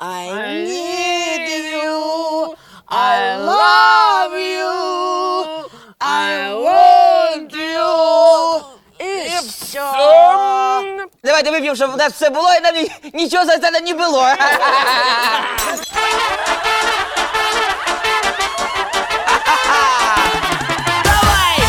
I need you, I love you, I want you. І все. Давайте вип'ємо, щоб у нас все було, і нам нічого за це не було. Давай!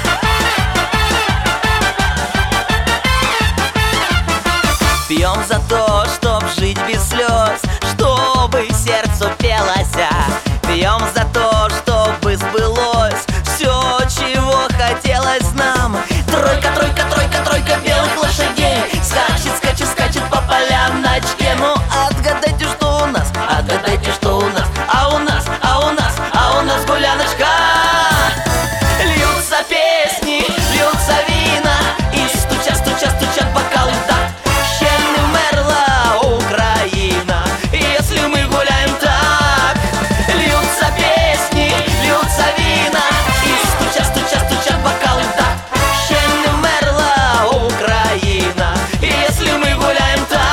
Пьем за то, чтоб жить без слез, чтобы сердцу пелось. Пьем за то, чтобы сбылось все, чего хотелось нам. Тройка, тройка, тройка, тройка белых лошадей скачет, скачет, скачет по полям на очке. Ну отгадайте, что у нас, отгадайте, что у нас. А у нас, а у нас, а у нас гуляночка. Льются песни, льются вина, и стучат, стучат, стучат бокалы в такт. Ще не вмерла Украина, если мы гуляем так. Льются песни, льются вина, и стучат, стучат, стучат бокалы в такт. Ще не вмерла Украина, если мы гуляем так.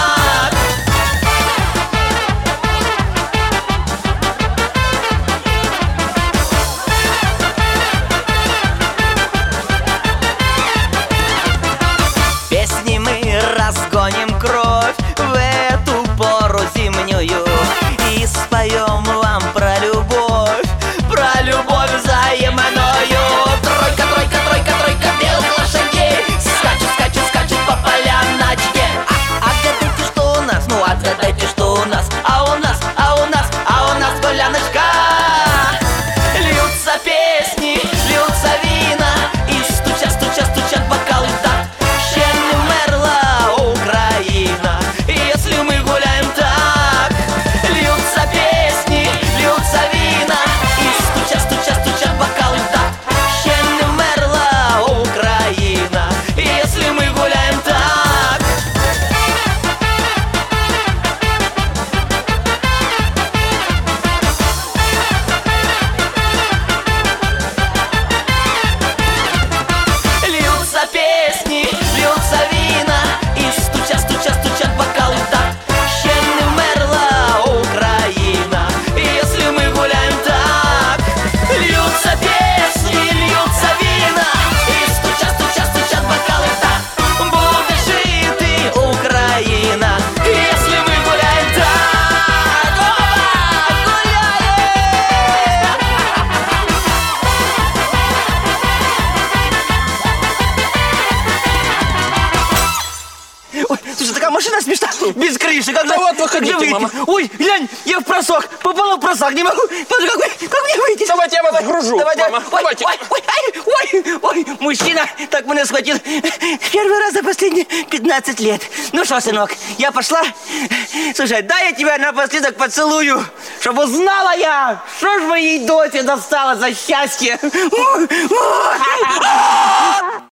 Песни мы разгоним кровь в эту пору зимнюю и споем вам про любовь взаимную. Тройка, тройка, тройка, тройка белых лошадей скачет, скачет, скачет по полям на очке. Отгадайте, что у нас, ну отгадайте, что у нас. А у нас, а у нас, а у нас гуляночка. Льются песни, льются вина, и стучат, стучат, стучат бокалы в такт. Ще не вмерла Украина, если мы гуляем так. Льются песни, льются вина, и стучат, стучат, стучат бокалы в такт. Ще не вмерла Украина, если мы гуляем так. Льются песни, льются вина, и стучат, стучат, стучат бокалы в такт. Ще не вмерла Украина, если мы гуляем так. Льются песни, льются вина, и стучат, стучат, стучат бокалы в такт. Буде жити Україна, если мы гуляем так. Опа! Гуляем! Ой, слушай, такая машина смешна, без крыши, как же... вот выходите, выйти? мама. Ой, глянь, я в просак, попала в просак, не могу. Подожди, как мне выйти? Давайте я вас загружу, мама, Ой, давайте. ой, мужчина так меня схватил. Первый раз за последние 15 лет. Ну что, сынок, я пошла. Слушай, дай я тебя напоследок поцелую, чтобы узнала я, что ж моей дочери достало за счастье.